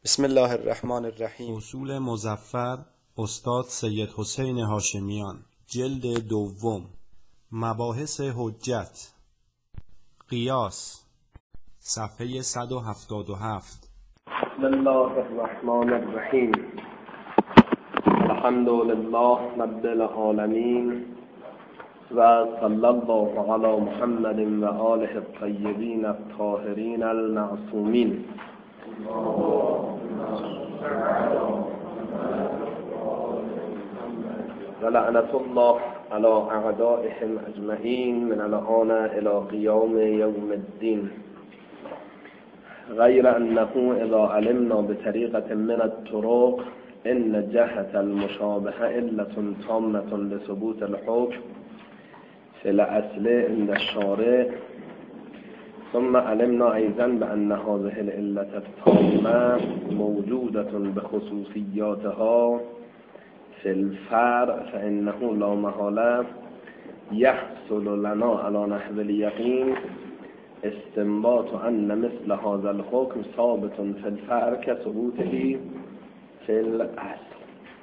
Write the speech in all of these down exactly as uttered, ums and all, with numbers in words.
بسم الله الرحمن الرحیم. اصول مظفر استاد سید حسین هاشمیان، جلد دوم. مباحث حجت. قیاس، صفحه صد و هفتاد و هفت. بسم الله الرحمن الرحیم. الحمد لله رب العالمین و صلی الله علی محمد و آله الطیبین الطاهرین المعصومین. و لعنت الله علی اعدائهم اجمعین من الآن الی قیام یوم الدین. غیر انه اذا علمنا بطریقة من الطرق ان جهة المشابه علة تامة لثبوت الحكم في الاصل عند الشارع، ثم علمنا ايضا بان هذه العلة التامة موجودة بخصوصياتها في الفرع، فانه لا محالة يحصل لنا على نحو اليقين استنباط ان مثل هذا الحكم ثابت في الفرع كثبوته في الاصل.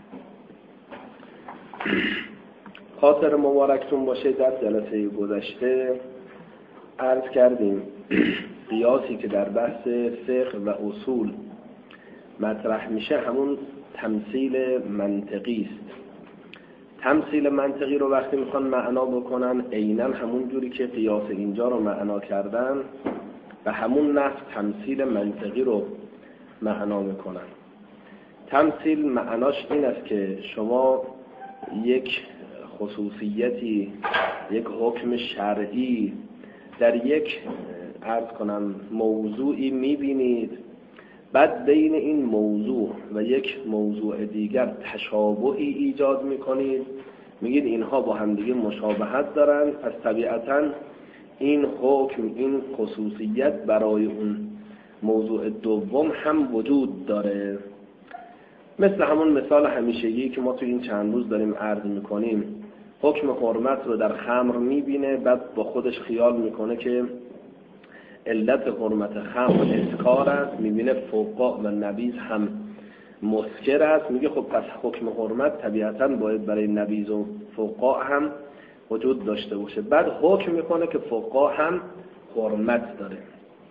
خاطر مبارکتون باشه، در جلسه گذشته عرض کردیم قیاسی که در بحث فقه و اصول مطرح میشه همون تمثیل منطقی است. تمثیل منطقی رو وقتی میخوان معنا بکنن عیناً همون جوری که قیاس اینجا رو معنا کردن و همون نحو تمثیل منطقی رو معنا میکنن. تمثیل معناش این است که شما یک خصوصیتی، یک حکم شرعی در یک عرض کنم موضوعی میبینید، بعد بین این موضوع و یک موضوع دیگر تشابهی ایجاد میکنید، میگید اینها با همدیگه مشابهت دارن، پس طبیعتاً این حکم، این خصوصیت برای اون موضوع دوم هم وجود داره. مثل همون مثال همیشگی که ما تو این چند روز داریم عرض میکنیم، حکم حرمت رو در خمر میبینه، بعد با خودش خیال میکنه که علت حرمت خمر اسکار است، میبینه فوقا و نبیذ هم مسکر است، میگه خب پس حکم حرمت طبیعتاً باید برای نبیذ و فوقا هم وجود داشته باشه. بعد حکم میکنه که فوقا هم حرمت داره.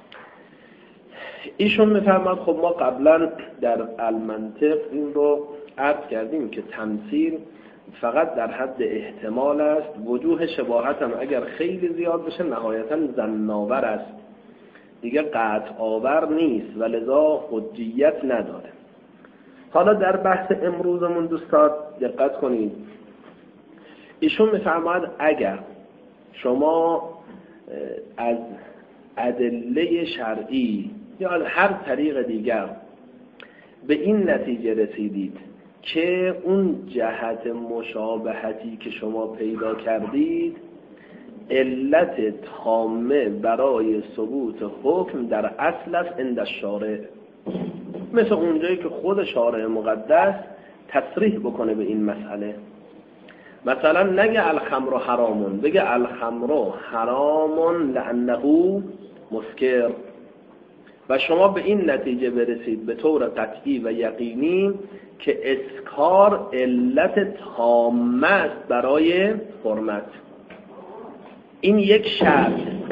ایشون میفرماد خب ما قبلا در المنطق این رو عرض کردیم که تمثیل فقط در حد احتمال است، وجوه شباهت هم اگر خیلی زیاد بشه نهایتاً ظن‌آور است، دیگه قطع آور نیست و لذا حجیت نداره. حالا در بحث امروزمون دوستان دقت کنید، ایشون میفرماید اگر شما از ادله شرعی یا از هر طریق دیگر به این نتیجه رسیدید که اون جهت مشابهتی که شما پیدا کردید علت تامه برای ثبوت حکم در اصل است عند الشارع، مثل اونجایی که خود شارع مقدس تصریح بکنه به این مسئله، مثلا نگه الخمر حرامون، بگه الخمر حرامون لانه مسکر، و شما به این نتیجه برسید به طور قطعی و یقینی که اسکار علت تامه است برای حرمت. این یک شرط.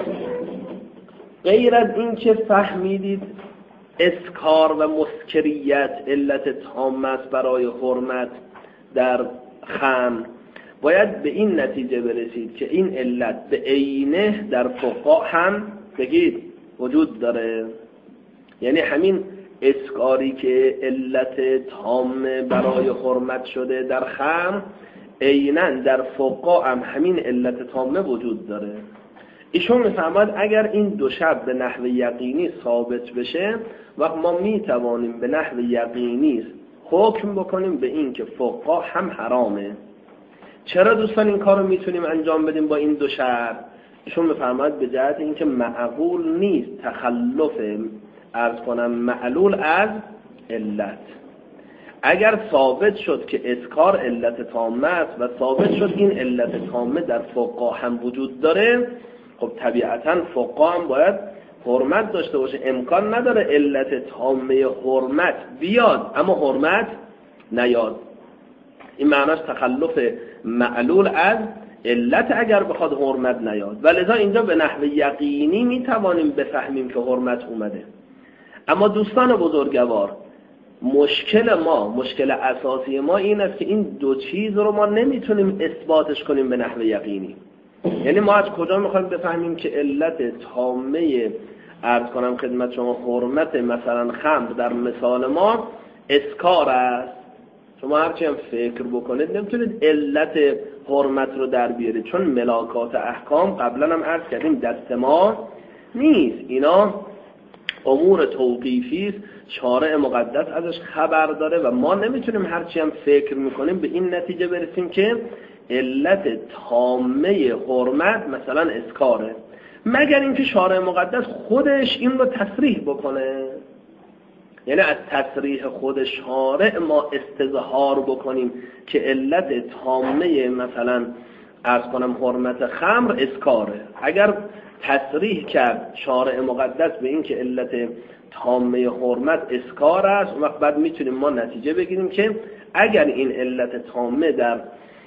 غیر از این که فهمیدید اسکار و مسکریت علت تامه است برای حرمت در خمر، باید به این نتیجه برسید که این علت به عینه در فقها هم بگید وجود داره. یعنی همین اسکاری که علت تامه برای حرمت شده در خمر، عیناً در فقها هم همین علت تامه وجود داره. ایشون میفرماید اگر این دو شرط به نحو یقینی ثابت بشه، وقت ما میتوانیم به نحو یقینی حکم بکنیم به این که فقها هم حرامه. چرا دوستان این کار رو میتونیم انجام بدیم با این دو شرط؟ ایشون میفرماید به جهت اینکه معقول نیست تخلف عرض کنم معلول از علت. اگر ثابت شد که اسکار علت تامه است و ثابت شد این علت تامه در فقها هم وجود داره، خب طبیعتاً فقها هم باید حرمت داشته باشه امکان نداره علت تامه حرمت بیاد اما حرمت نیاد. این معناش تخلف معلول از علت اگر بخواد حرمت نیاد. ولذا اینجا به نحو یقینی میتوانیم بفهمیم که حرمت اومده. اما دوستان بزرگوار، مشکل ما، مشکل اساسی ما این است که این دو چیز رو ما نمیتونیم اثباتش کنیم به نحو یقینی. یعنی ما از کجا میخوایم بفهمیم که علت تامه عرض کنم خدمت شما حرمت مثلا خمر در مثال ما اسکار است؟ شما هرچی هم فکر بکنید نمیتونید علت حرمت رو در بیارید، چون ملاکات احکام قبلا هم عرض کردیم دست ما نیست. اینا امور توقیفی است، شارع مقدس ازش خبر داره و ما نمیتونیم هرچی هم فکر میکنیم به این نتیجه برسیم که علت تامه حرمت مثلا اسکاره، مگر اینکه شارع مقدس خودش این رو تصریح بکنه. یعنی از تصریح خود شارع ما استظهار بکنیم که علت تامه مثلا عرض کنم حرمت خمر اسکاره. اگر تصریح کرد شارع مقدس به این که علت تامه حرمت اسکار است، اون وقت بعد میتونیم ما نتیجه بگیریم که اگر این علت تامه در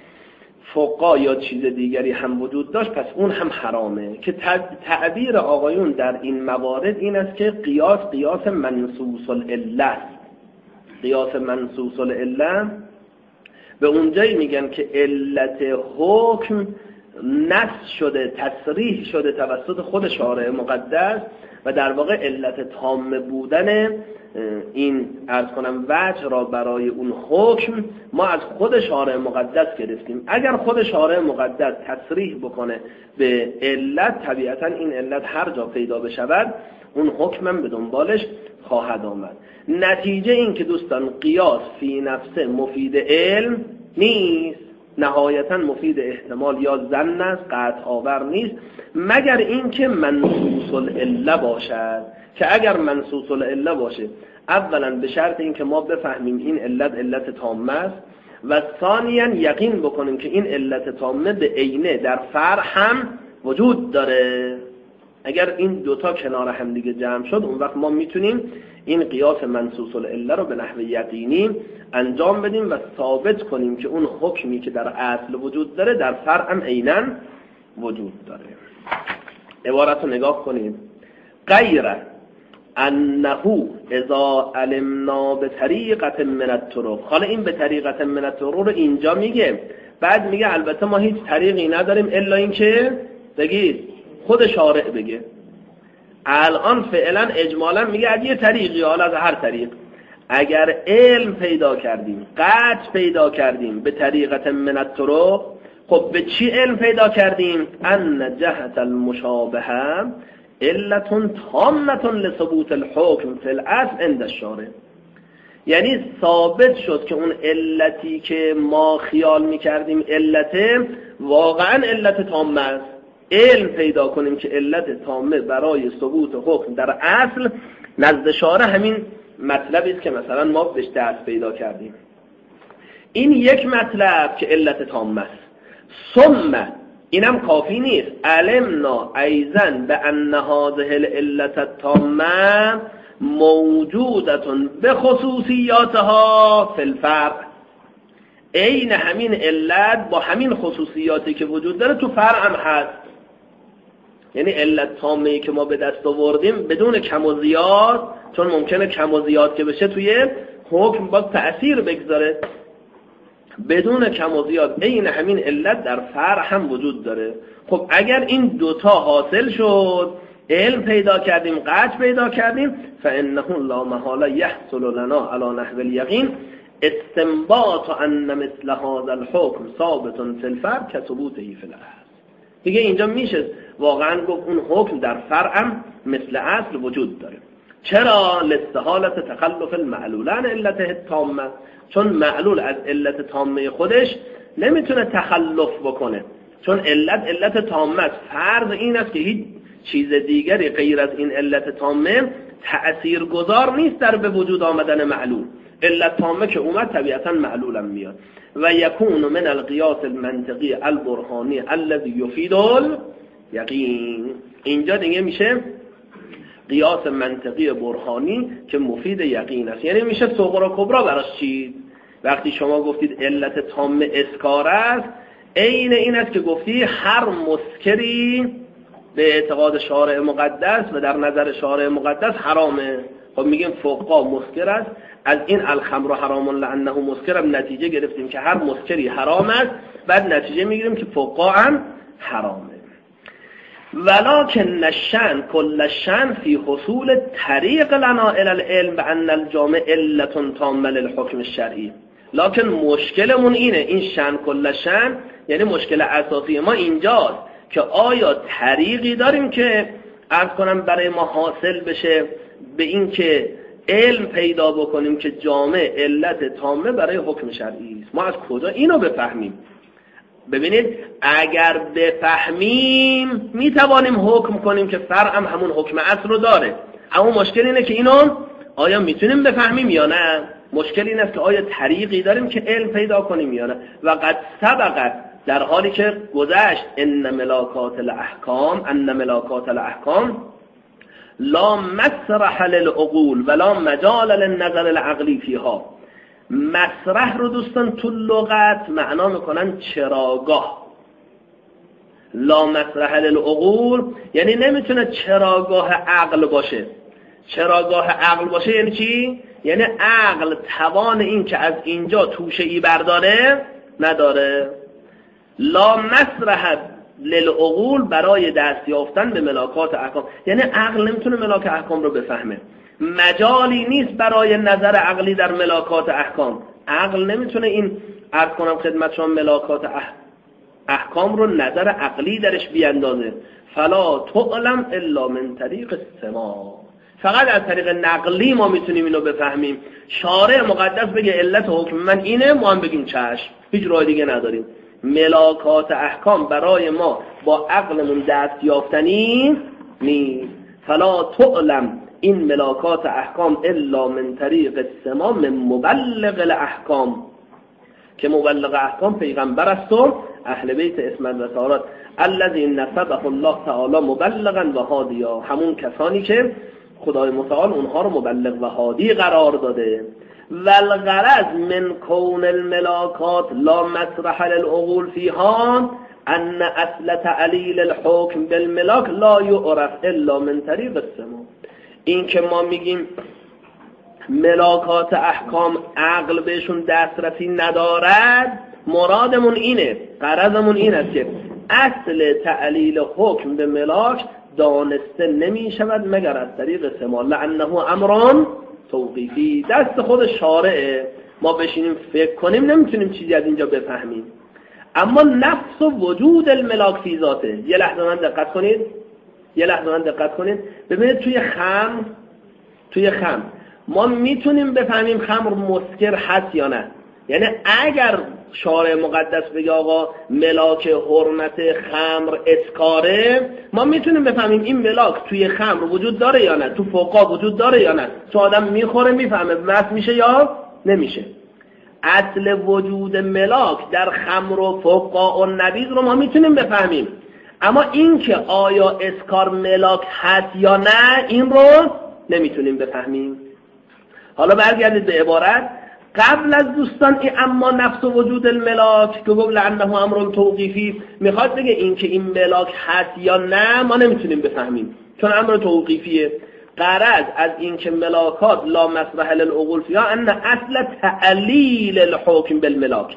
فقها یا چیز دیگری هم وجود داشت پس اون هم حرامه. که تعبیر آقایون در این موارد این است که قیاس قیاس منصوص العله. قیاس منصوص العله به اونجایی میگن که علت حکم نص شده، تصریح شده توسط خود شارع مقدس و در واقع علت تام بودن این عرض کنم وجه را برای اون حکم ما از خود شارع مقدس گرفتیم. اگر خود شارع مقدس تصریح بکنه به علت، طبیعتا این علت هر جا پیدا بشود اون حکمم به دنبالش خواهد آمد. نتیجه این که دوستان قیاس فی نفسه مفید علم نیست، نهایتا مفید احتمال یا ظن است، قطع آور نیست، مگر اینکه منصوص العله باشد. که اگر منصوص العله باشه، اولا به شرط اینکه ما بفهمیم این علت علت تامه است و ثانیا یقین بکنیم که این علت تامه به عینه در فرع هم وجود داره. اگر این دوتا کنار هم دیگه جمع شد، اون وقت ما میتونیم این قیاس منصوص العله رو به نحو یقینی انجام بدیم و ثابت کنیم که اون حکمی که در اصل وجود داره در فرع هم عیناً وجود داره. عبارت رو نگاه کنید. غیر انه اذا علمنا به طریقت من الطرق. حالا این به طریقت من الطرق رو اینجا میگه، بعد میگه البته ما هیچ طریقی نداریم الا این که بگید خود شارع بگه. الان فعلا اجمالا میگه از یه طریقی، حالا از هر طریق اگر علم پیدا کردیم، قطع پیدا کردیم به طریقت من الطرق، خب به چی علم پیدا کردیم؟ ان جهت المشابهه علت تامه لثبوت الحکم فی الاصل عند الشارع. یعنی ثابت شد که اون علتی که ما خیال میکردیم علته واقعا علت تامه است. علم پیدا کنیم که علت تامه برای ثبوت حکم در اصل نزد شارع همین مطلبی است که مثلا ما بهش دست پیدا کردیم. این یک مطلب که علت تامه است. ثم اینم کافی نیست، علمنا ایضا بان هذه العلت التامه موجودة بخصوصیاتها فی الفرع. عین همین علت با همین خصوصیاتی که وجود داره تو فرع هم هست. یعنی علت تامه‌ای که ما به دست آوردیم بدون کم و زیاد، چون ممکنه کم و زیاد که بشه توی حکم با تأثیر بگذاره، بدون کم و زیاد عین همین علت در فرع هم وجود داره. خب اگر این دوتا حاصل شد، علم پیدا کردیم، قطع پیدا کردیم، فانه لا محاله یحصل لنا علی نحو الیقین استنباط ان مثل هذا الحكم ثابت فی الفرع كثبوته فی الاصل. دیگه اینجا میشه واقعا گفت اون حکم در فرع هم مثل اصل وجود داره. چرا؟ لاستحالت تخلف المعلولان علت تامه، چون معلول از علت تامه خودش نمیتونه تخلف بکنه، چون علت علت تامه است. فرض این است که هیچ چیز دیگری غیر از این علت تامه تأثیر گذار نیست در به وجود آمدن معلول. علت تامه که اومد طبیعتا معلولم میاد. و یکون من القیاس المنطقی البرهانی الذی یفید الیقین. اینجا دیگه میشه قیاس منطقی برهانی که مفید یقین است. یعنی میشه صغرا کبرا براش چید. وقتی شما گفتید علت تام اسکار است، عین این است که گفتی هر مسکری به اعتقاد شارع مقدس و در نظر شارع مقدس حرامه. خب میگیم فقها مسکر است، از این الخمر حرام لانه مسکر هم نتیجه گرفتیم که هر مسکری حرام است، بعد نتیجه میگیریم که فقها هم حرامه. ولکن الشأن کل الشأن فی حصول طریق لنا الی العلم بان الجامع علت تامه للحکم الشرعی. لکن مشکلمون اینه، این شأن کل شأن یعنی مشکل اساسی ما اینجاست که آیا طریقی داریم که عرض کنم برای ما حاصل بشه به این که علم پیدا بکنیم که جامع علت تامه برای حکم شرعی است. ما از کجا اینو بفهمیم؟ ببینید اگر بفهمیم میتوانیم حکم کنیم که فرع هم همون حکم اصل رو داره، اما مشکل اینه که اینو آیا میتونیم بفهمیم یا نه. مشکل این است که آیا طریقی داریم که علم پیدا کنیم یا نه. و قد سبقت، در حالی که گذشت، ان ملاکات الاحکام ان ملاکات الاحکام لا مسرح للعقول ولا مجال للنظر العقلی فیها. مسرح رو دوستان تو لغت معنا میکنن چراگاه. لا مسرح للعقول یعنی نمیتونه چراگاه عقل باشه. چراگاه عقل باشه یعنی چی؟ یعنی عقل توان این که از اینجا توشه ای برداره نداره. لا مسرح للعقول برای دست یافتن به ملاکات احکام، یعنی عقل نمیتونه ملاک احکام رو بفهمه. مجالی نیست برای نظر عقلی در ملاکات احکام. عقل نمیتونه این عرض کنم خدمت شما ملاکات اح... احکام رو نظر عقلی درش بیاندازه. فلا تعلم الا من طریق السماع. فقط از طریق نقلی ما میتونیم اینو بفهمیم. شارع مقدس بگه علت حکم من اینه، ما هم بگیم چشم، هیچ راه دیگه نداریم. ملاکات احکام برای ما با عقلمون دست یافتنی نیست. فلا تعلم این ملاکات احکام الا من طریق السماع من مبلغ الاحکام، که مبلغ احکام پیغمبر است و اهل بیت اسمت و طهارت. الذی نسبه الله تعالی مبلغا و هادیا، همون کسانی که خدای متعال اونها رو مبلغ و هادی قرار داده. والغرض من کون الملاکات لا مسرح للعقول فیها ان اصل تعلیل الحکم بالملاک لا یعرف الا من طریق السماع. این که ما میگیم ملاکات احکام عقل بهشون دسترسی ندارد، مرادمون اینه، غرضمون این است که اصل تعلیل حکم به ملاک دانسته نمی شود مگر از طریق سماع، لانه امران توقیفی. دست خود شارعه، ما بشینیم فکر کنیم نمیتونیم چیزی از اینجا بفهمیم. اما نفس و وجود الملاک فی ذاته. یه لحظه من دقت کنید یه لحظه من دقت کنید ببینید توی خمر توی خمر ما میتونیم بفهمیم خمر مسکر هست یا نه. یعنی اگر شارع مقدس بگه آقا ملاک حرمت خمر اسکاره، ما میتونیم بفهمیم این ملاک توی خمر وجود داره یا نه، تو فقها وجود داره یا نه. تو آدم میخوره میفهمه مست میشه یا نمیشه. اصل وجود ملاک در خمر و فقها و نبیذ رو ما میتونیم بفهمیم، اما این که آیا اسکار ملاک هست یا نه این رو نمیتونیم بفهمیم. حالا برگردید به عبارت قبل از دوستان این اما نفس و وجود الملاک که گفت لعنه امر توقیفی، میخواد بگه این که این ملاک هست یا نه ما نمیتونیم بفهمیم چون امر توقیفیه. غرض از این که ملاکات لا مسرح للعقول فیها ان اصل تعلیل الحکم بالملاک،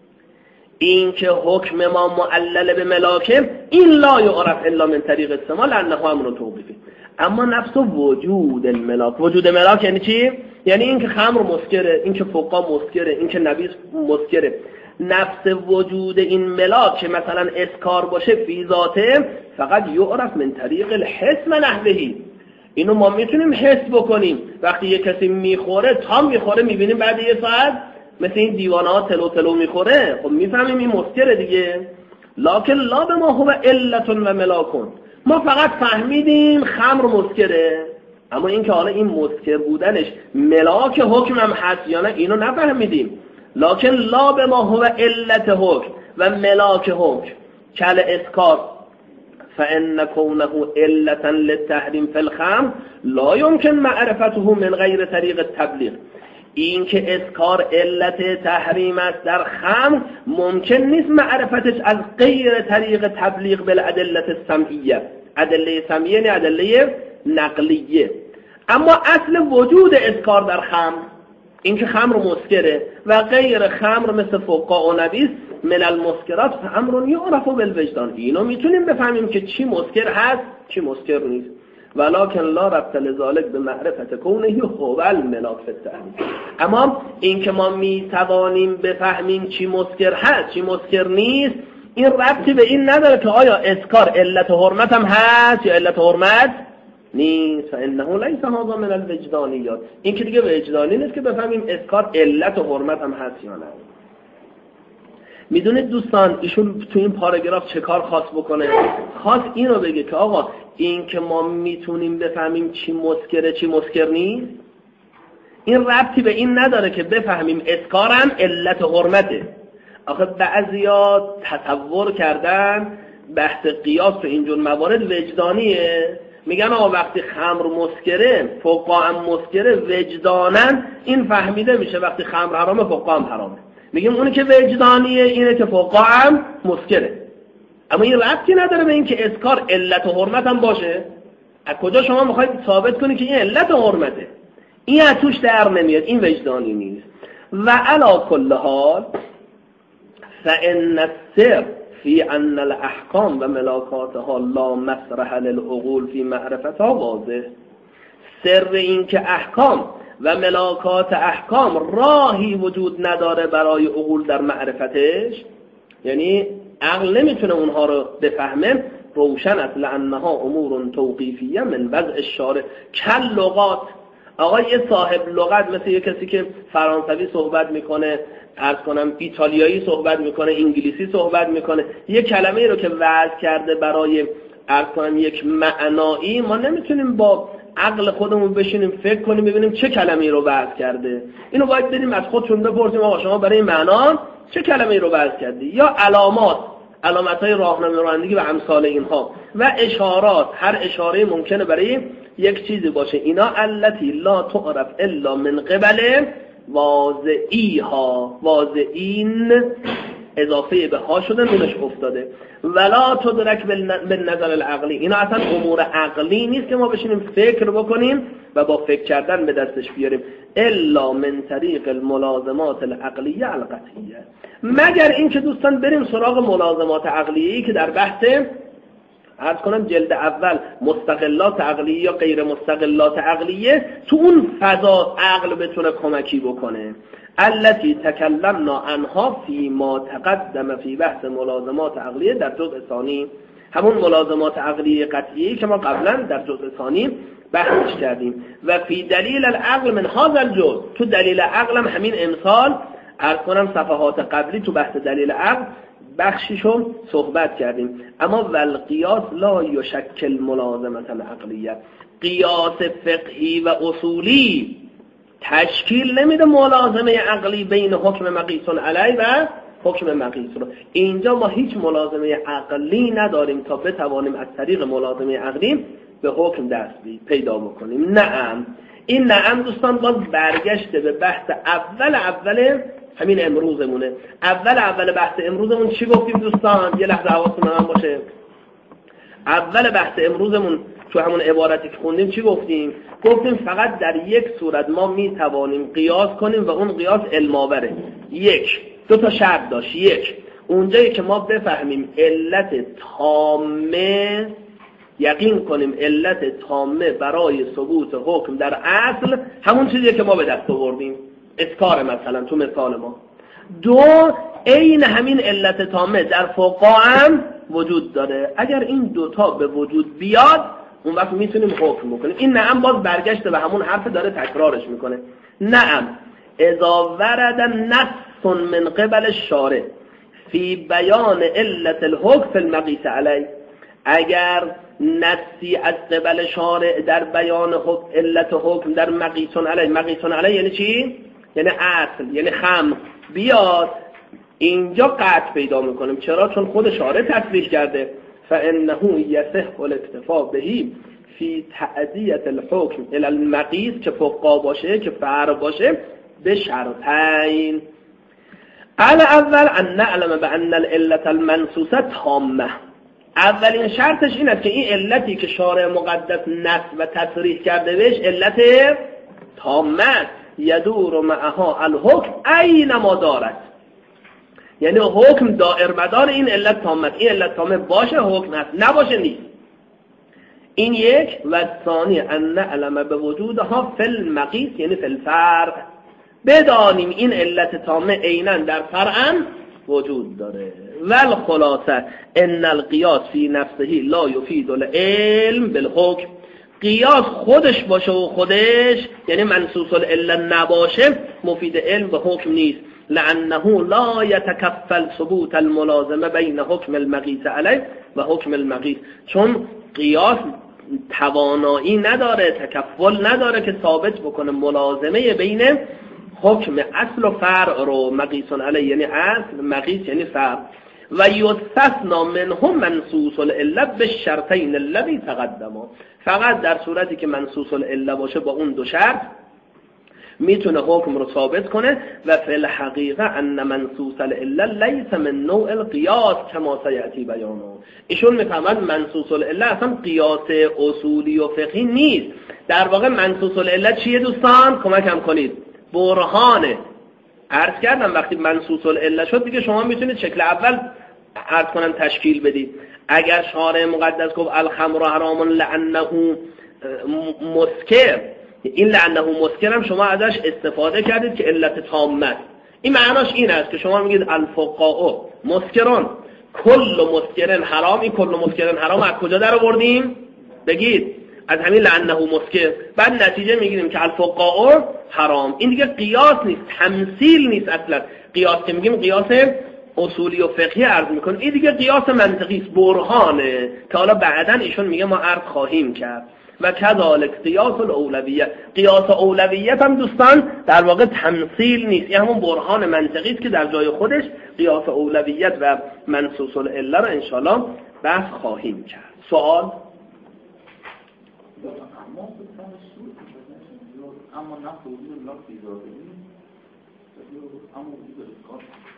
این که حکم ما معلل به ملاکه این لا یعرف الا من طریق السماع لانه امر توقیفی. اما نفس و وجود الملاک، وجود ملاک یعنی چی؟ یعنی این که خمر مسکره، این که فقها مسکره، این که نبیذ مسکره. نفس وجود این ملاک که مثلا اسکار باشه فی ذاته فقط یعرف من طریق الحس و نحوهی. اینو ما میتونیم حس بکنیم. وقتی یه کسی میخوره تام میخوره میبینیم بعد یه ساعت مثل این دیوانه ها تلو تلو میخوره، خب میفهمیم این مسکره دیگه. لکن لا به ما هو علت و ملاکون، ما فقط فهمیدیم خمر مسکره، اما این که حالا این مسکر بودنش ملاک حکم هم هست یا نه اینو نفهمیدیم. لکن لا به ما هو علت حکم و ملاک حکم کل اسکار فإن كونه علة للتحریم فی الخمر لا يمكن معرفته من غیر طریق التبلیغ. این که اسکار علت تحریم است در خمر ممکن نیست معرفتش از غیر طریق تبلیغ بالادله السمعیه. ادله سمعیه نه ادله نقلیه. اما اصل وجود اسکار در خمر این که خمر مسکره و غیر خمر مثل فقاع و نبیذ من المسکرات امر یعرف بالوجدان. اینو میتونیم بفهمیم که چی مسکر هست چی مسکر نیست. ولکن لا ربط لذلك به معرفت کونه هو الملاک فی التحریم. اما این که ما میتوانیم بفهمیم چی مسکر هست چی مسکر نیست این ربطی به این نداره که آیا اسکار علت حرمت هم هست یا علت حرمت نیست. فانه لیس هذا من الوجدانیات. این که دیگه وجدانی نیست که بفهمیم اسکار علت و حرمت هم هست یا نه. میدونید دوستان ایشون تو این پاراگراف چه کار خاص بکنه؟ خاص اینو بگه که آقا این که ما میتونیم بفهمیم چی مسکره چی مسکر نیست این ربطی به این نداره که بفهمیم اسکارم علت حرمته. آخه بعضیا تصور کردن بحث قیاس تو اینجور موارد وجدانیه. میگن آقا وقتی خمر مسکره فقاع هم مسکره وجدانن این فهمیده میشه وقتی خمر حرامه فقاع هم حرامه. میگیم اونی که وجدانیه اینه که فقاع هم مسکره. اما این ربطی نداره به این که اسکار علت و حرمت هم باشه. از کجا شما میخواید ثابت کنی که این علت و حرمته؟ این از توش در نمیاد. این وجدانی نیست. و علی کل حال فإن السر فی ان الاحکام و ملاکاتها لا مسرح للعقول فی معرفتها واضح. سر این که احکام و ملاکات احکام راهی وجود نداره برای عقول در معرفتش، یعنی عقل نمیتونه اونها رو بفهمه، روشن است. لانها امور توقیفیه من وضع الشارع کل لغات. آقا یه صاحب لغت مثل یه کسی که فرانسوی صحبت میکنه، عرض کنم ایتالیایی صحبت میکنه، انگلیسی صحبت میکنه، یه کلمه رو که وضع کرده برای عرض کنم یک معنایی، ما نمیتونیم با عقل خودمون بشینیم فکر کنیم ببینیم چه کلمه‌ای رو وضع کرده. اینو باید بریم از خودشون بپرسیم آقا شما برای این معنا چه کلمه‌ای رو وضع کردی؟ یا علامات، علامت‌های راهنمایی رانندگی و امثال اینها و اشارات، هر اشاره ممکنه برای یک چیزی باشه. اینا التی لا تعرف الا من قبل واضعیها. واضعین اضافه به ها شده نونش افتاده. ولا تدرک بالنظر العقلی. اینا اصلا امور عقلی نیست که ما بشینیم فکر بکنیم و با فکر کردن به دستش بیاریم. الا من طریق الملازمات العقلیه القطعیه. مگر اینکه دوستان بریم سراغ ملازمات عقلیه‌ای که در بحث عرض کنم جلد اول مستقلات عقلیه یا غیر مستقلات عقلیه، تو اون فضا عقل بتونه کمکی بکنه. التي تکلمنا عنها فی ما تقدم فی بحث ملازمات عقلیه در جزء ثانی. همون ملازمات عقلیه قطعیه که ما قبلا در جزء ثانی بحثش کردیم. و فی دلیل العقل من هذا الجزء. تو دلیل عقل هم همین امثال عرض کنم صفحات قبلی تو بحث دلیل عقل بخشیشون صحبت کردیم. اما والقیاس لا یشکل ملازمه عقلیه. قیاس فقهی و اصولی تشکیل نمیده ملازمه عقلی بین حکم مقیس علی و حکم مقیس رو. اینجا ما هیچ ملازمه عقلی نداریم تا بتوانیم از طریق ملازمه عقلی به حکم دست پیدا بکنیم. نعم. این نعم دوستان باز برگشته به بحث اول اول همین امروزمونه. اول اول بحث امروزمون چی گفتیم دوستان؟ یه لحظه حواستون من باشه. اول بحث امروزمون تو همون عبارتی که خوندیم چی گفتیم؟ گفتیم فقط در یک صورت ما می توانیم قیاس کنیم و اون قیاس علم‌آوره. یک دو تا شرط داشت. یک، اونجایی که ما بفهمیم علت تامه، یقین کنیم علت تامه برای ثبوت حکم در اصل همون چیزیه که ما به دست آوردیم، اسکار مثلا تو مثال ما. دو، عین همین علت تامه در فقاع هم وجود داره. اگر این دوتا به وجود بیاد اون وقت میتونیم حکم بکنیم. این نعم باز برگشته به همون حرف داره تکرارش میکنه. نعم اذا ورد نص من قبل الشارع فی بیان علت الحکم فی المقیس علی. اگر نصی از قبل شارع در بیان حکم علت حکم در مقیس علی، مقیس علی یعنی چی؟ یعنی اصل، یعنی خمر بیاد، اینجا قطع پیدا میکنیم. چرا؟ چون خود شارع تصریح کرده فانه یصح الاکتفاء بهی فی تعدیه الحکم الی المقیس که فقا باشه که فرع باشه به شرطین. الاول ان نعلم بان العلة المنصوصه تامه. اولین شرطش این است که این علتی که شارع مقدس نص و تصریح کرده بهش علت تامه یدور معها الحکم اینما دارد، یعنی حکم دائر مدار این علت تامه. این علت تامه باشه حکم هست، نباشه نیست. این یک. و ثانی ان نعلم به وجودها فی المقیس یعنی فی الفرع، بدانیم این علت تامه عیناً در فرعاً وجود داره. والخلاصه ان القیاس فی نفسه لا یفید العلم بالحکم. قیاس خودش باشه و خودش یعنی منصوص العله نباشه مفید علم به حکم نیست. لانه لا یتکفل ثبوت الملازمه بین حکم المقیس علیه و حکم المقیس، چون قیاس توانایی نداره، تکفل نداره که ثابت بکنه ملازمه بین حکم اصل و فرع رو. مقیس علیه یعنی اصل، مقیس یعنی فرع. و یستثنا منهم منصوص العله بالشرطین الذی تقدما. فقط در صورتی که منصوص العله باشه با اون دو شرط میتونه حکم رو ثابت کنه. و فی الحقیقه ان منصوص العله لیس من نوع القیاس کما سیأتی بیانه. ایشون میفهمند منصوص العله اصلا قیاس اصولی و فقهی نیست. در واقع منصوص العله چیه دوستان؟ کمکم کنید. برهانه. عرض کردم وقتی منصوص العله شد دیگه شما میتونید شکل اول عرض کنم تشکیل بدید. اگر شارع مقدس گفت الخمر حرام لانه مسکر، این لانه مسکر هم شما ازش استفاده کردید که علت تامه. این معناش این است که شما میگید الفقاء مسکرون کل مسکرن حرام. این کل مسکرن حرام از کجا در آوردیم؟ بگید از همین لانه مسکر. بعد نتیجه میگیریم که الفقاء حرام. این دیگه قیاس نیست، تمثیل نیست. اصلا قیاس که میگیم قیاس اصولی و فقهی عرض میکنیم، این دیگه قیاس منطقی است، برهانه که حالا بعداً ایشون میگه ما عرض خواهیم کرد. و کذالک قیاس الاولویه. قیاس اولویت هم دوستان در واقع تمثیل نیست، این همون برهان منطقی است که در جای خودش قیاس اولویت و منصوص العله رو انشالله بحث خواهیم کرد. سوال؟ اما نه وجود الله فی ذاته، اما وجود اسکار.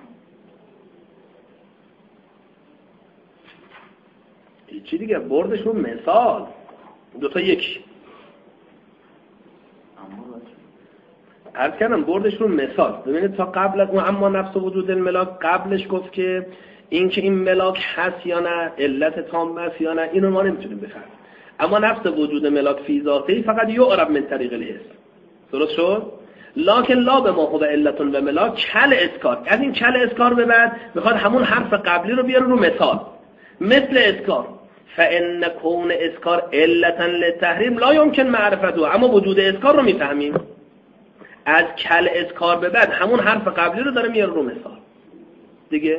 چی دیگه بردش رو مثال دوتا یکی عرض کردم بردش رو مثال. ببینید تا قبل از اون اما نفس وجود الملاک قبلش گفت که این که این ملاک هست یا نه، علت تام است یا نه، اینو ما نمیتونیم بفهمیم. اما نفس وجود ملاک فی ذاته فقط یعرف من طریق الحس. درست شد؟ لکن لا به ما هو علتون و ملاک کل اسکار. از این کل اسکار به بعد میخواد همون حرف قبلی رو بیاره رو مثال. مثل اسکار فان کون اسکار علتا للتحریم لا یمکن معرفته. اما وجود اسکار رو میفهمیم. از کل اسکار به بعد همون حرف قبلی رو داره میاره رو مثال دیگه.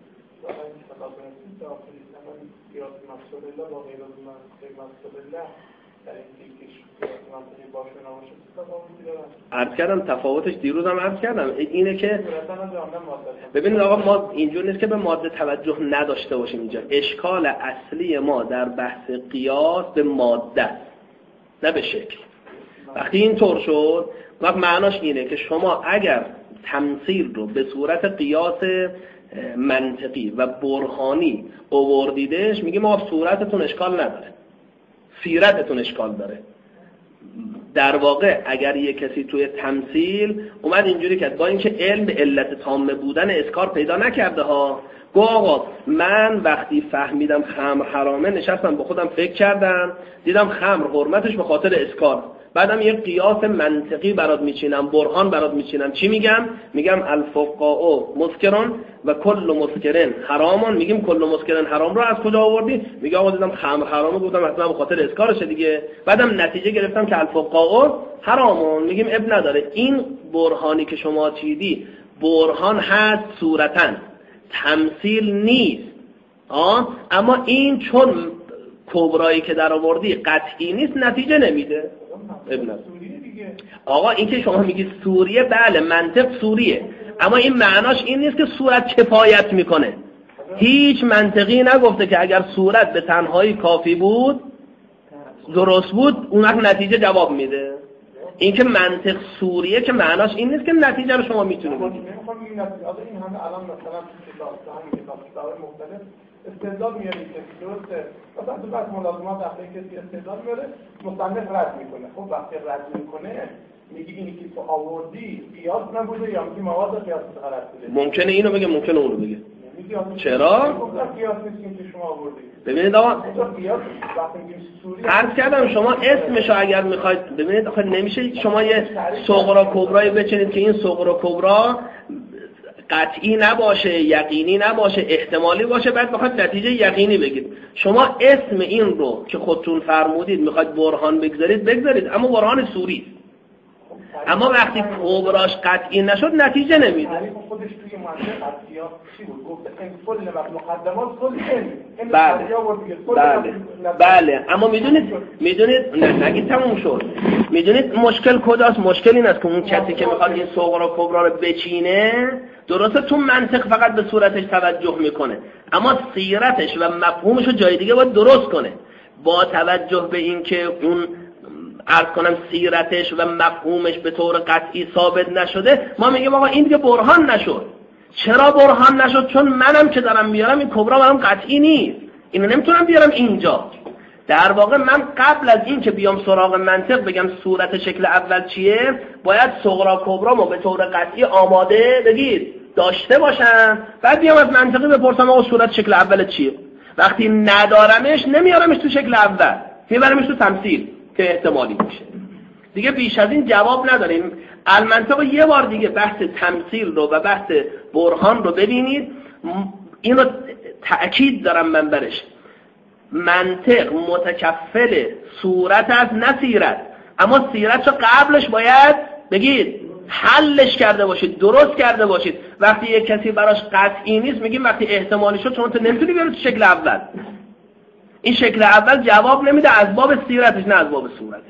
عرض کردم تفاوتش دیروز هم عرض کردم اینه که ببینید آقا ما اینجور نیست که به ماده توجه نداشته باشیم. اینجا اشکال اصلی ما در بحث قیاس به ماده نه به شکل. وقتی این طور شد وقت معناش اینه که شما اگر تمثیل رو به صورت قیاس منطقی و برهانی آوردیدش میگه ما صورتتون اشکال نداره، سیرتتون اشکال داره. در واقع اگر یک کسی توی تمثیل اومد اینجوری کرد با اینکه علم به علت تامه بودن اسکار پیدا نکرده ها، گو آقا من وقتی فهمیدم خمر حرامه نشستم با خودم فکر کردم دیدم خمر حرمتش به خاطر اسکار، بعدم یه قیاس منطقی برات میچینم، برهان برات میچینم. چی میگم؟ میگم الفقاء مسکرون و کل مسکرن حرامون. میگیم کل مسکرن حرام رو از کجا آوردی؟ میگه آقا دیدم خمر حرامه گفتم حتما به خاطر اسکارشه دیگه. بعدم نتیجه گرفتم که الفقاء حرامون. میگیم اب نداره. این برهانی که شما چیدی برهان هست صورتاً، تمثیل نیست. آه؟ اما این چون کبرایی که در آوردی قطعی نیست نتیجه نمیده. ابن آقا این که شما میگی سوریه، بله منطق سوریه، اما این معناش این نیست که صورت کفایت میکنه. هیچ منطقی نگفته که اگر صورت به تنهایی کافی بود درست بود اون وقت نتیجه جواب میده. این که منطق سوریه که معناش این نیست که نتیجه رو شما میتونید بگید. میخوام این نتیجه این همه الان مثلا تو کتاب همین کتاب کتاب‌های مختلف استدلال میاره که درسته مثلا تو بعض ملازمات وقتی کسی استدلال میاره مصنف رد میکنه. خب وقتی رد میکنه میگی اینی که تو آوردی قیاس نبوده یا میگی مواد قیاس غلط بوده. ممکنه اینو بگه ممکنه اونو بگه. چرا؟ قیاس نیست که شما آوردید. ببینید آقا عرض کردم شما اسمشو اگر میخواید ببینید آخه نمیشه شما یه صغرا کبرایی بچینید که این صغرا کبرا قطعی نباشه، یقینی نباشه، احتمالی باشه بعد بخواید نتیجه یقینی بگید. شما اسم این رو که خودتون فرمودید میخواید برهان بگذارید بگذارید اما برهان سوری است. اما وقتی کبراش قطعی نشد نتیجه نمیده. خودش توی منطق قطعیات چی بود؟ گفت این کل مقدمات کل این بله بله بله اما میدونید میدونید نه نگید تموم شد. میدونید مشکل کجاست؟ مشکل این است که اون کسی که میخواد این صغرا کبرا رو بچینه درسته تو منطق فقط به صورتش توجه میکنه اما سیرتش و مفهومش رو جای دیگه باید درست کنه. با توجه به اینکه اون عرض کنم سیرتش و مفهومش به طور قطعی ثابت نشده ما میگیم آقا این دیگه برهان نشد. چرا برهان نشد؟ چون منم که دارم میارم این کبرا برام قطعی نیست، اینو نمیتونم بیارم اینجا. در واقع من قبل از این که بیام سراغ منطق بگم صورت شکل اول چیه باید صغرا کبرامو به طور قطعی آماده بگید داشته باشم بعد بیام از منطقی بپرسم آقا صورت شکل اول چیه. وقتی ندارمش نمیارمش تو شکل اول میبرمش تو تمثیل که احتمالی میشه. دیگه بیش از این جواب نداریم. المنطق یه بار دیگه بحث تمثیل رو و بحث برهان رو ببینید. این رو تأکید دارم من برش. منطق متکفل صورت از نه سیرت، اما سیرت رو قبلش باید بگید حلش کرده باشید، درست کرده باشید. وقتی یک کسی براش قطعی نیست میگیم وقتی احتمالی شد چون تو نمیتونی بیاری تو شکل اول. این شکل اول جواب نمیده از باب سیرتش نه از باب صورتش.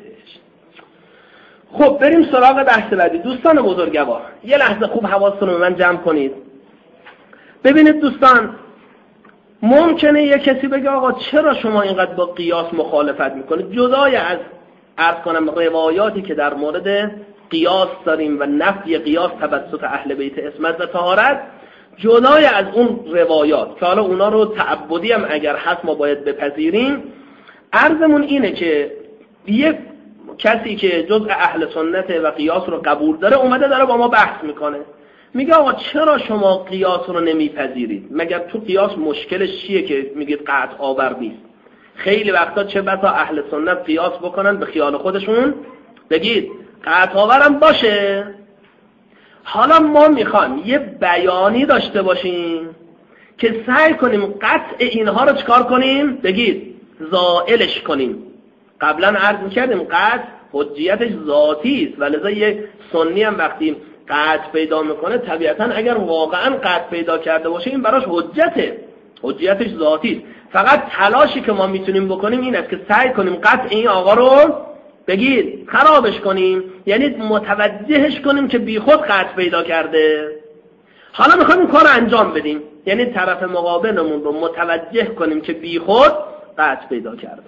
خب بریم سراغ بحث بعدی. دوستان بزرگوار یه لحظه خوب حواستون رو به من جمع کنید. ببینید دوستان ممکنه یه کسی بگه آقا چرا شما اینقدر با قیاس مخالفت میکنید؟ جدای از عرض کنم روایاتی که در مورد قیاس داریم و نفی قیاس توسط اهل بیت عصمت و طهارت، جدای از اون روایات که حالا اونا رو تعبدی هم اگر هست ما باید بپذیریم، عرضمون اینه که یه کسی که جزء اهل سنت و قیاس رو قبول داره اومده داره با ما بحث میکنه، میگه آقا چرا شما قیاس رو نمیپذیرید؟ مگر تو قیاس مشکلش چیه که میگید قطع آور نیست؟ خیلی وقتا چه بسا اهل سنت قیاس بکنن به خیال خودشون بگید قطع آورم باشه. حالا ما میخوایم یه بیانی داشته باشیم که سعی کنیم قطع اینها رو چکار کنیم؟ بگید زائلش کنیم. قبلا عرض میکردیم قطع حجیتش ذاتی است و لذا یه سنی هم وقتی قطع پیدا میکنه طبیعتا اگر واقعا قطع پیدا کرده باشه این براش حجته، حجیتش ذاتی است. فقط تلاشی که ما میتونیم بکنیم این است که سعی کنیم قطع این آقا رو بگید خرابش کنیم، یعنی متوجهش کنیم که بی خود قطع پیدا کرده. حالا میخوایم این کار رو انجام بدیم، یعنی طرف مقابلمون رو متوجه کنیم که بی خود قطع پیدا کرده.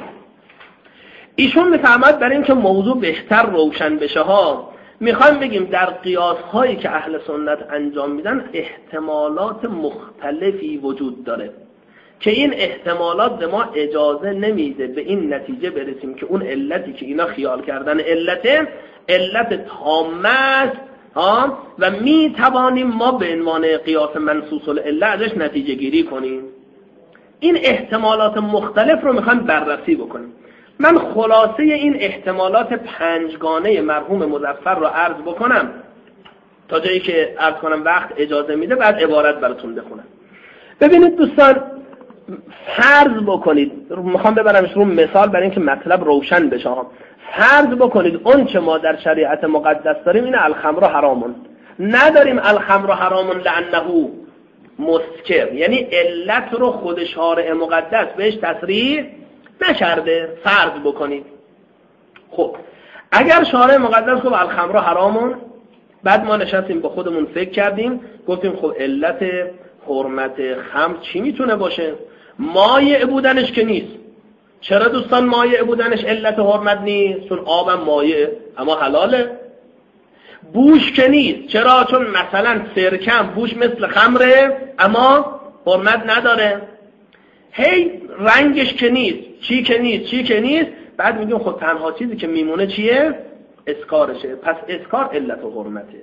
ایشون میفهمد برای اینکه موضوع بهتر روشن بشه ها میخوایم بگیم در قیاس هایی که اهل سنت انجام میدن احتمالات مختلفی وجود داره که این احتمالات به ما اجازه نمیده به این نتیجه برسیم که اون علتی که اینا خیال کردن علته علت تامه است ها و می توانیم ما به عنوان قیاس منصوص العله ازش نتیجه گیری کنیم. این احتمالات مختلف رو میخوایم بررسی بکنیم. من خلاصه این احتمالات پنجگانه مرحوم مظفر رو عرض بکنم تا جایی که عرض کنم وقت اجازه میده، بعد عبارت براتون بخونم. ببینید دوستان فرض بکنید، میخوام ببرمش رو مثال برای اینکه مطلب روشن بشه. فرض بکنید اون چه ما در شریعت مقدس داریم اینه الخمر حرامون، نداریم الخمر حرامون لعنه مسکر، یعنی علت رو خود شارع مقدس بهش تصریح نکرده. فرض بکنید خب اگر شارع مقدس گفت الخمر حرامون، بعد ما نشستیم با خودمون فکر کردیم گفتیم خب علت حرمت خمر چی میتونه باشه؟ مایع بودنش که نیست. چرا دوستان مایع بودنش علت حرمت نیست؟ چون آبم مایع اما حلاله. بوش که نیست. چرا؟ چون مثلا سرکم بوش مثل خمره اما حرمت نداره. هی رنگش که نیست، چی که نیست، چی که نیست. بعد میگیم خود تنها چیزی که میمونه چیه؟ اسکارشه. پس اسکار علت حرمته.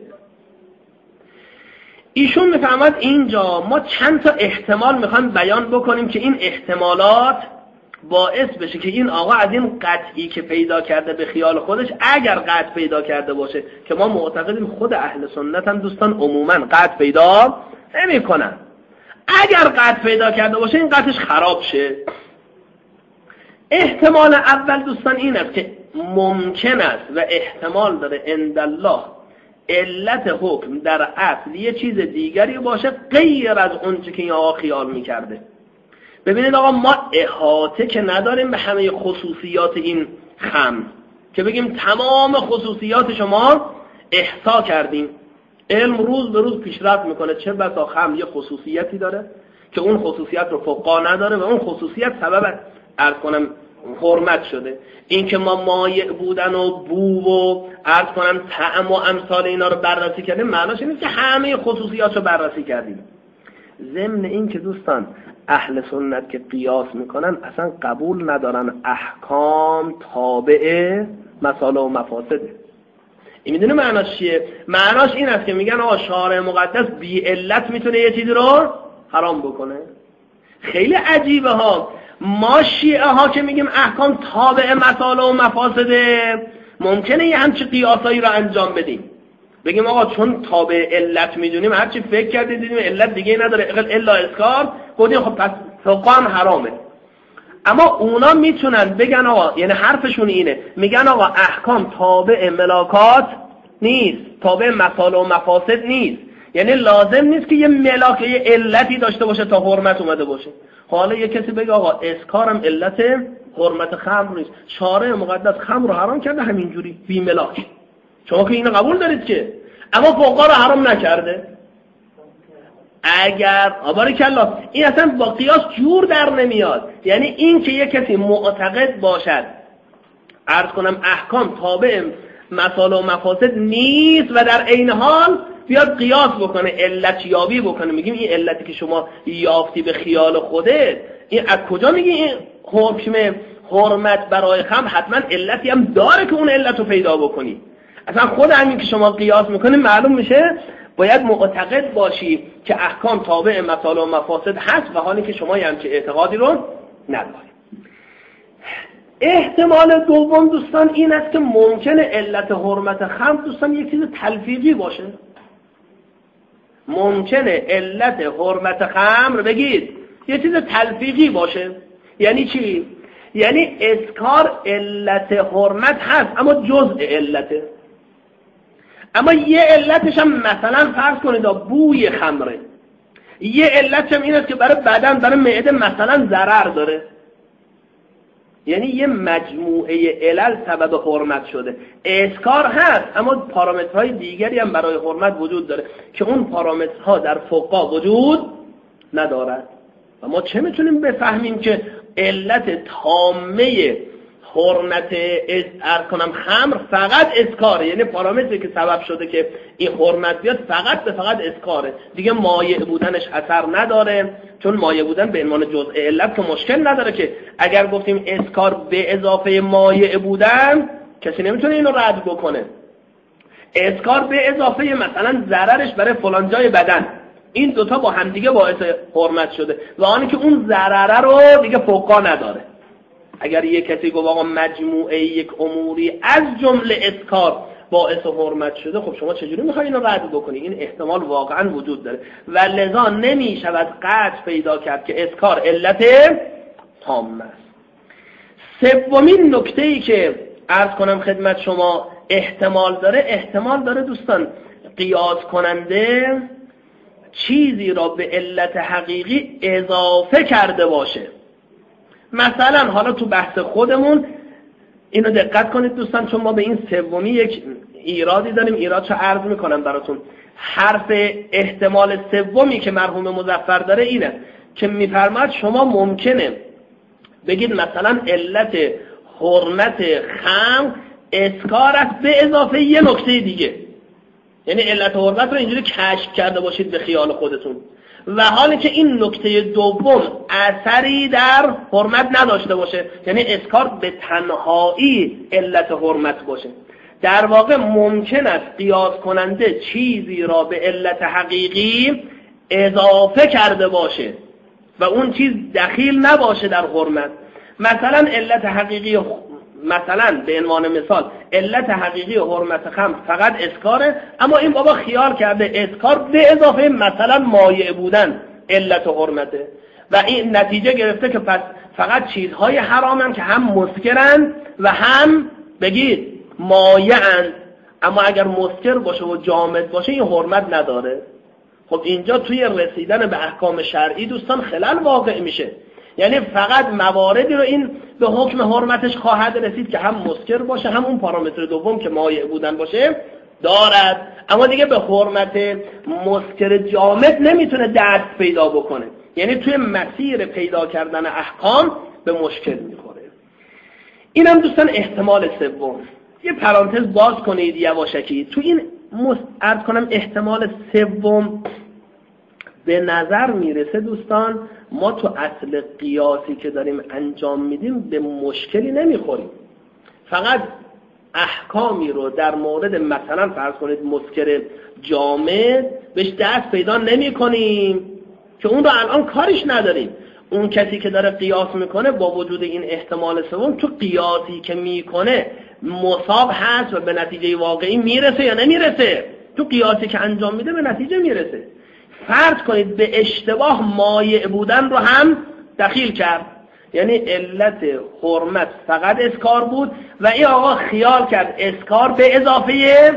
ایشون میفهمد اینجا ما چند تا احتمال میخوایم بیان بکنیم که این احتمالات باعث بشه که این آقا از این قطعی که پیدا کرده به خیال خودش، اگر قطع پیدا کرده باشه که ما معتقدیم خود اهل سنت هم دوستان عموما قطع پیدا نمی کنن، اگر قطع پیدا کرده باشه این قطعش خراب شه. احتمال اول دوستان این است که ممکن است و احتمال داره عند الله علت حکم در اصل یه چیز دیگری باشه غیر از اون چه که این آقا خیال میکرده. ببینید آقا ما احاطه که نداریم به همه خصوصیات این خمر که بگیم تمام خصوصیات شما احصا کردیم. علم روز به روز پیشرفت میکنه، چه بسا خمر یه خصوصیتی داره که اون خصوصیت رو فقها نداره و اون خصوصیت سبب عرض کنم حرمت شده. این که ما مایع بودن و بو و عرض کنم طعم و امثال اینا رو بررسی کردیم معناش اینه که همه خصوصیات رو بررسی کردیم. ضمن این که دوستان اهل سنت که قیاس میکنن اصلا قبول ندارن احکام تابع مصالح و مفاسده. این میدونه معناش چیه؟ معناش این است که میگن آقا شارع مقدس بی علت میتونه یه چیزی رو حرام بکنه. خیلی عجیبه ها. ما شیعه ها که میگیم احکام تابع مصالح و مفاسده ممکنه یه همچی قیاسایی رو انجام بدیم، بگیم آقا چون تابع علت میدونیم هرچی فکر کردیم دیدیم علت دیگه نداره الا اسکار گفتیم خب پس فقام حرامه. اما اونا میتونن بگن آقا، یعنی حرفشون اینه، میگن آقا احکام تابع ملاکات نیست، تابع مصالح و مفاسد نیست. یعنی لازم نیست که یه ملاک یه علتی داشته باشه تا حرمت اومده باشه. حالا یه کسی بگه آقا اسکارم علت حرمت خمر نیست، شارع مقدس خمر رو حرام کرده همینجوری بی ملاک، شما که اینو قبول دارید که، اما فقها رو حرام نکرده. اگر آبارکالله این اصلا با قیاس جور در نمیاد. یعنی این که یه کسی معتقد باشد عرض کنم احکام تابع مصالح و مفاسد نیست و در عین حال بیاد قیاس بکنه، علت یابی بکنه، میگیم این علتی که شما یافتی به خیال خودت این از کجا میگی این حکم حرمت برای خمر حتما علتی هم داره که اون علت رو پیدا بکنی. اصلا خود همین که شما قیاس میکنی معلوم میشه باید معتقد باشی که احکام تابع مصالح و مفاسد هست و حالی که شما همچه اعتقادی رو نداری. احتمال دوم دوستان این است که ممکنه علت حرمت خمر دوستان یک چیز تلفیقی باشه. ممکنه علت حرمت خمر بگید یه چیز تلفیقی باشه. یعنی چی؟ یعنی اسکار علت حرمت هست اما جزء علته، اما یه علتش هم مثلا فرض کنید بوی خمره، یه علتش هم این است که برای بدن برای معده مثلا ضرر داره. یعنی یه مجموعه علل سبب حرمت شده. اسکار هست اما پارامترهای دیگری هم برای حرمت وجود داره که اون پارامترها در فقها وجود ندارد. و ما چه میتونیم بفهمیم که علت تامه حرمت ارز کنم خمر فقط اسکاره؟ یعنی پارامتری که سبب شده که این حرمت بیاد فقط به فقط اسکاره، دیگه مایع بودنش اثر نداره، چون مایع بودن به عنوان جزء علت که مشکل نداره که اگر گفتیم اسکار به اضافه مایع بودن کسی نمیتونه اینو رد بکنه. اسکار به اضافه مثلا ضررش برای فلان جای بدن، این دوتا با همدیگه باعث حرمت شده و آنی که اون ضرره رو دیگه فقها نداره. اگر یک کسی گفت آقا مجموعه یک اموری از جمله اسکار باعث حرمت شده، خب شما چجوری میخوای اینو رد بکنی؟ این احتمال واقعا وجود داره و لذا نمیشود قطع پیدا کرد که اسکار علت تام است. سومین نکته‌ای که عرض کنم خدمت شما احتمال داره، احتمال داره دوستان قیاس کننده چیزی را به علت حقیقی اضافه کرده باشه. مثلا حالا تو بحث خودمون اینو دقت کنید دوستان، چون ما به این سومی یک ایرادی داریم، ایرادشو عرض میکنم براتون. حرف احتمال سومی که مرحوم مظفر داره اینه که میفرماد شما ممکنه بگید مثلا علت حرمت خمر اسکار است به اضافه یه نکته دیگه، یعنی علت حرمت رو اینجوری کشف کرده باشید به خیال خودتون، و حالی که این نکته دوم اثری در حرمت نداشته باشه، یعنی اسکار به تنهایی علت حرمت باشه. در واقع ممکن است قیاس کننده چیزی را به علت حقیقی اضافه کرده باشه و اون چیز دخیل نباشه در حرمت. مثلا علت حقیقی، مثلا به عنوان مثال علت حقیقی حرمت خمر فقط اسکاره، اما این بابا خیال کرده اسکار به اضافه مثلا مایع بودن علت حرمته و این نتیجه گرفته که پس فقط چیزهای حرامن که هم مسکرن و هم بگید مایعن، اما اگر مسکر باشه و جامد باشه این حرمت نداره. خب اینجا توی رسیدن به احکام شرعی دوستان خلل واقع میشه، یعنی فقط مواردی رو این به حکم حرمتش خواهد رسید که هم مسکر باشه هم اون پارامتر دوم که مایع بودن باشه دارد، اما دیگه به حرمت مسکر جامد نمیتونه دست پیدا بکنه، یعنی توی مسیر پیدا کردن احکام به مشکل میخوره. اینم دوستان احتمال سوم. یه پرانتز باز کنید یواشکی، تو این عرض کنم احتمال سوم به نظر میرسه دوستان ما تو اصل قیاسی که داریم انجام میدیم به مشکلی نمیخوریم، فقط احکامی رو در مورد مثلا فرض کنید مسکر جامد بهش دست پیدا نمی کنیم که اون رو الان کارش نداریم. اون کسی که داره قیاس میکنه با وجود این احتمال سوم تو قیاسی که میکنه مصاب هست و به نتیجه واقعی میرسه یا نمیرسه؟ تو قیاسی که انجام میده به نتیجه میرسه. فرض کنید به اشتباه مایع بودن رو هم دخیل کرد، یعنی علت حرمت فقط اسکار بود و این آقا خیال کرد اسکار به اضافه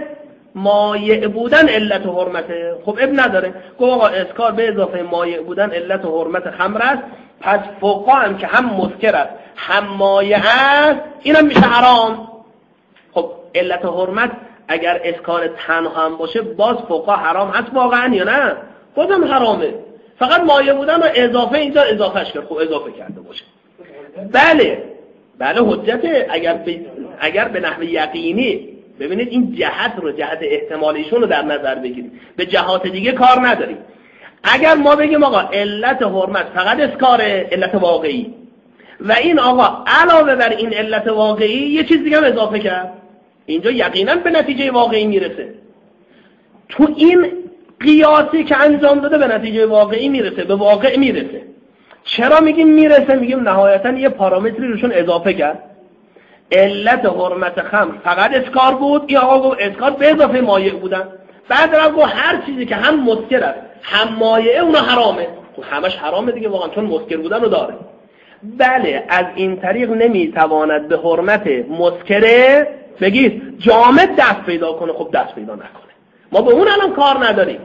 مایع بودن علت حرمته. خب اب نداره، گفت آقا اسکار به اضافه مایع بودن علت حرمت خمر است، پس فوقا هم که هم مسکر است هم مایع است اینم میشه حرام. خب علت حرمت اگر اسکار تنها هم باشه باز فوقا حرام هست واقعا یا نه؟ بازم حرامه، فقط مایع بودن و اضافه اینجا اضافهش کرد. خب اضافه کرده باشه بله بله حجته اگر به, اگر به نحو یقینی. ببینید این جهت رو، جهت احتمالیشون رو در نظر بگیرید، به جهات دیگه کار نداریم. اگر ما بگیم آقا علت حرمت فقط اسکاره، علت واقعی، و این آقا علاوه بر این علت واقعی یه چیز دیگه هم اضافه کرد، اینجا یقینا به نتیجه واقعی میرسه. تو این قیاسی که انجام داده به نتیجه واقعی میرسه، به واقع میرسه. چرا میگیم میرسه؟ میگیم نهایتا یه پارامتری روشون اضافه کرد. علت حرمت خمر فقط اسکار بود، این آقا گفت اسکار به اضافه مایع بودن، بعد را گفت هر چیزی که هم مسکر است هم مایعه اونا حرامه. خب همش حرامه دیگه واقعا، چون مسکر بودن رو داره. بله از این طریق نمیتواند به حرمت مسکره بگید جامد دست پیدا کنه. خب دست پیدا نکنه، ما به اون الان کار نداریم.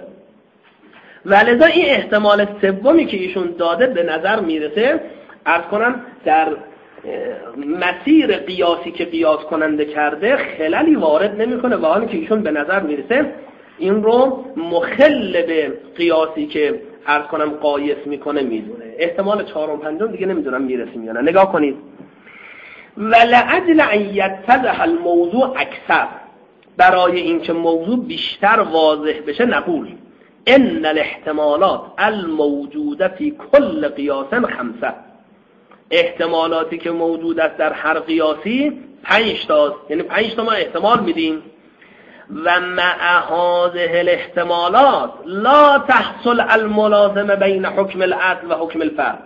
ولذا این احتمال سومی که ایشون داده به نظر میرسه عرض کنم در مسیر قیاسی که قیاس کننده کرده خللی وارد نمیکنه و حالی که ایشون به نظر میرسه این رو مخل به قیاسی که عرض کنم قایس میکنه میدونه. احتمال چهارم پنجم دیگه نمیدونم میرسیم یا نه. نگاه کنید، ولعجل ان یتضح الموضوع اکثر، برای اینکه موضوع بیشتر واضح بشه نقول ان الاحتمالات الموجوده فی کل قیاس خمسه، احتمالاتی که موجود است در هر قیاسی پنج تاست، یعنی پنج تا ما احتمال میدیم. و مع هذه الاحتمالات لا تحصل الملازمه بین حکم الاصل و حکم الفرع،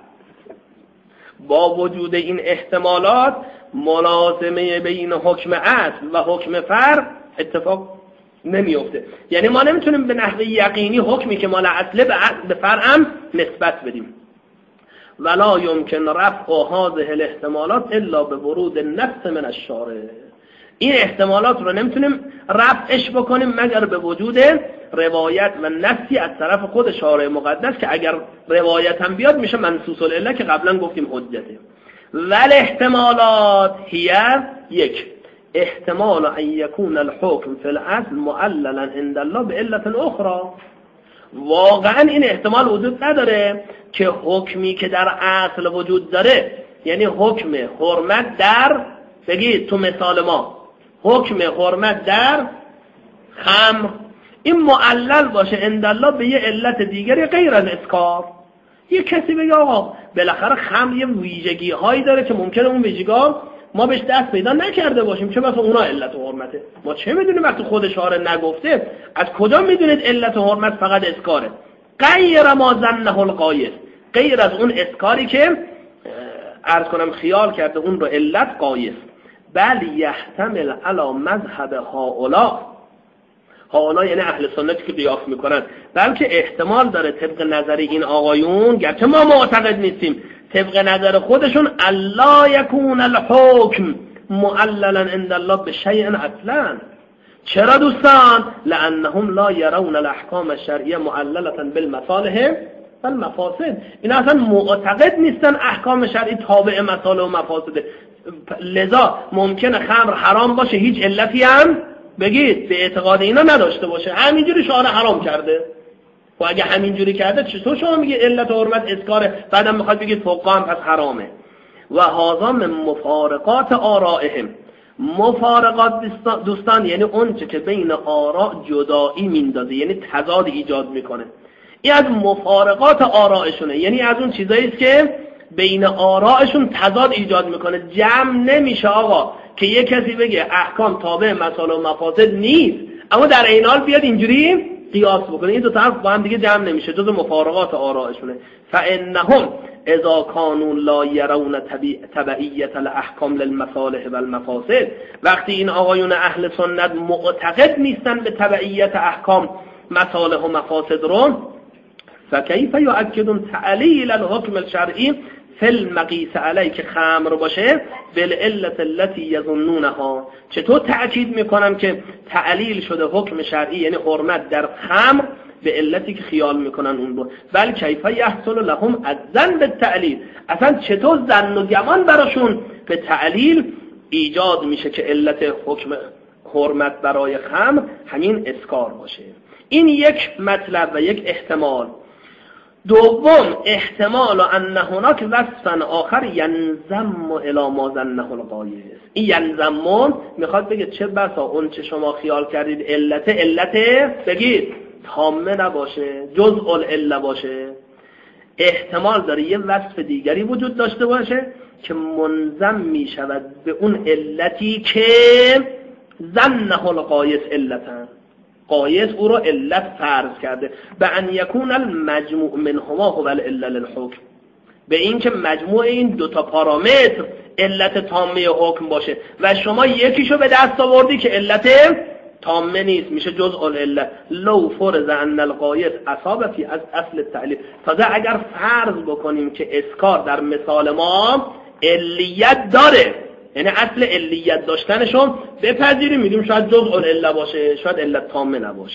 با وجود این احتمالات ملازمه بین حکم اصل و حکم فرع اتفاق نمیفته. یعنی ما نمیتونیم به نحو یقینی حکمی که مال اصله به فرع هم نسبت بدیم. ولا يمكن رفع هذه الاحتمالات الا بورود النص من الشارع، این احتمالات رو نمیتونیم رفعش بکنیم مگر به وجود روایت و نصی از طرف خود شارع مقدس، که اگر روایت هم بیاد میشه منصوص العله که قبلا گفتیم حجته. ول احتمالات هی یک احتمال ان یکون الحکم فی الاصل معللا عند الله بعلت اخرى. واقعا این احتمال وجود نداره که حکمی که در اصل وجود داره، یعنی حکم حرمت در، بگید تو مثال ما حکم حرمت در خمر، این معلل باشه عند الله به یه علت دیگری غیر از اسکار. یه کسی بگه آقا بالاخره خمر یه ویژگی هایی داره که ممکنه اون ویژگی‌ها ما بهش دست پیدا نکرده باشیم، چه مثلا اونا علت حرمته. ما چه میدونیم وقتی خود شارع نگفته؟ از کجا میدونید علت حرمت فقط اسکاره؟ غیر ما ظنه القایس، غیر از اون اسکاری که عرض کنم خیال کرده اون رو علت قایس. بل یحتمل علی مذهب هؤلاء، هؤلاء یعنی اهل سنتی که قیاس میکنن، بلکه احتمال داره طبق نظر این آقایون، گرچه ما معتقد نیستیم، طبق نظر خودشون الا یکون الحکم معللا عند الله بشیء اصلا. چرا دوستان؟ لانهم لا یرون الاحکام الشرعیه معللة بالمصالح والمفاسد. این اصلا معتقد نیستن احکام شرعی تابع مصالح و مفاسده، لذا ممکنه خمر حرام باشه هیچ علتی هم بگید به اعتقاد اینا نداشته باشه، همینجوری شارع حرام کرده. و اگه همینجوری کرده چطور شما میگه علت حرمت اسکاره، بعدم میخواد بگید فقها هم پس حرامه؟ و هذا من مفارقات آرائهم. مفارقات دوستان یعنی اون چه که بین آراء جدایی میندازه، یعنی تضاد ایجاد میکنه. این از مفارقات آرائشونه، یعنی از اون چیزایی است که بین آرائشون تضاد ایجاد میکنه. جمع نمیشه آقا که یک کسی بگه احکام تابع مصالح و مفاسد نیست، اما در این حال بیاد اینجوری قیاس بکنه. این دو طرف با هم دیگه جمع نمیشه، جز مفارقات آرائشونه. فانهم اذا كانوا لا يرون تبعیت الاحکام للمصالح والمفاسد، وقتی این آقایون اهل سنت معتقد نیستن به تبعیت احکام مصالح و مفاسد رو، فكيف يؤكدون تعلیل الحکم الشرعی فی المقیس علی که خمر باشه بالعلت التي یظنونها. چطور تأکید میکنم که تعلیل شده حکم شرعی یعنی حرمت در خمر به علتی که خیال میکنن اون رو؟ بل کیف یحصل لهم الظن بالتعلیل، اصلا چطور ظن و گمان براشون به تعلیل ایجاد میشه که علت حکم حرمت برای خمر همین اسکار باشه. این یک مطلب و یک احتمال. دوم احتمال ان هناک وصفا آخر ینضم الی ما ظنه القایس. این ینضم میخواد بگه چه بسا اون چه شما خیال کردید علت علت بگید تامه نباشه، جزء العله باشه. احتمال داره یه وصف دیگری وجود داشته باشه که منضم میشود به اون علتی که ظنه القایس علتن، قایس او رو علت فرض کرده. به ان یکون المجموع منهما هو العله للحکم، به این که مجموع این دوتا پارامتر علت تامه حکم باشه و شما یکیشو به دست آوردی که علت تامه نیست، میشه جزء العله. لو فرض ان القایس اصاب فی از اصل التعلیل. تازه اگر فرض بکنیم که اسکار در مثال ما علیت داره، یعنی اصل علیت داشتنشون بپذیریم، میگیم شاید جزء العله باشه، شاید علت تامه نباشه.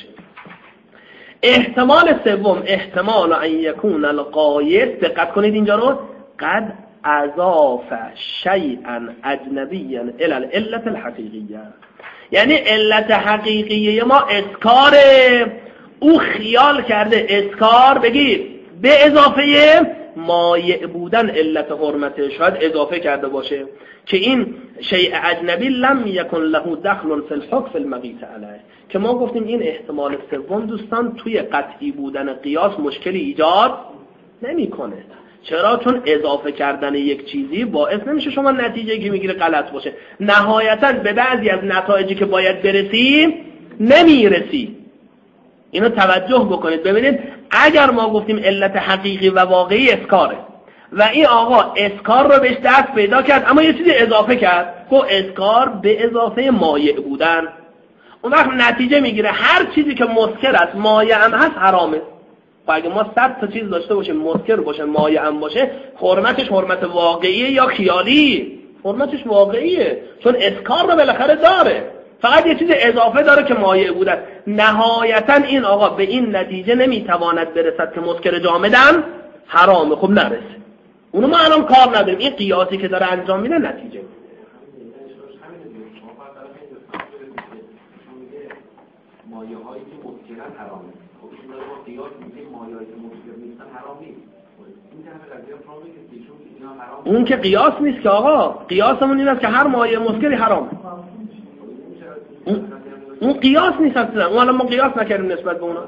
احتمال سوم احتمال ان یکون القایس، دقت کنید اینجا رو، قد اضاف شیئا اجنبیا الی العله الحقیقیه، یعنی علت حقیقیه ما اسکاره، او خیال کرده اسکار بگید به اضافه مایع بودن علت حرمته، شاید اضافه کرده باشه که این شیء اجنبی لم یکن له دخل فی الحکم فی المقیس علیه، که ما گفتیم این احتمال سوم دوستان توی قطعی بودن قیاس مشکلی ایجاد نمیکنه. چرا؟ چون اضافه کردن یک چیزی باعث نمیشه شما نتیجه‌ای که میگیره غلط باشه. نهایتاً به بعضی از نتایجی که باید برسی نمیرسی. اینو توجه بکنید. ببینید اگر ما گفتیم علت حقیقی و واقعی اسکاره و این آقا اسکار رو بهش دست پیدا کرد اما یه چیزی اضافه کرد، گفت اسکار به اضافه مایع بودن، اون وقت نتیجه میگیره هر چیزی که مسکر است مایع هم هست حرامه. و اگه ما صد تا چیز داشته باشیم مسکر باشه مایع هم باشه، حرمتش حرمت واقعیه یا خیالی؟ حرمتش واقعیه، چون اسکار رو بالاخره داره، فقط یه چیز اضافه داره که مایع بودن. نهایتا این آقا به این نتیجه نمیتواند برسد که مسکر جامدم حرامه. خب نرسه، اونو ما الان کار نداریم، این قیاسی که داره انجام میده نتیجه ظاهرا حرامه. خب این داره با قیاس میگه مایه‌ای که مسکر نیستن حرام نیست. این که همه قضیه فرض که ایشون که اینا حرام. اون که قیاس نیست که آقا، قیاسمون این است که هر مایه مسکری حرام. اون, اون قیاس نیست اصلا. اون الان ما قیاس نکردیم نسبت به اونا.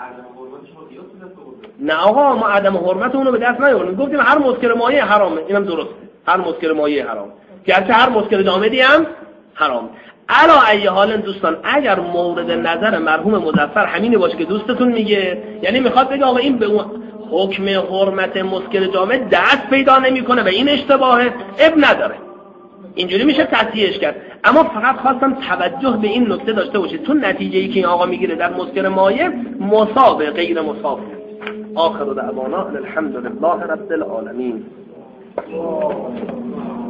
نه آقا، ما عدم حرمت اونو به دست نیاوردیم. گفتیم هر مسکر مایه حرامه. اینم درسته. هر مسکر مایه حرام. گرچه هر مسکر جامدی هم حرام. علا ای حال دوستان، اگر مورد نظر مرحوم مظفر همینه باشه که دوستتون میگه، یعنی میخواد بگه آقا این به اون حکم حرمت مسکر جامد دست پیدا نمیکنه و این اشتباهه، اب نداره. اینجوری میشه تصحیحش کرد. اما فقط خواستم توجه به این نکته داشته باشید، چون نتیجه‌ای که این آقا میگیره در مسکر مایه مصاب غیر مصاب. آخر دعوانا الحمدلله رب العالمین.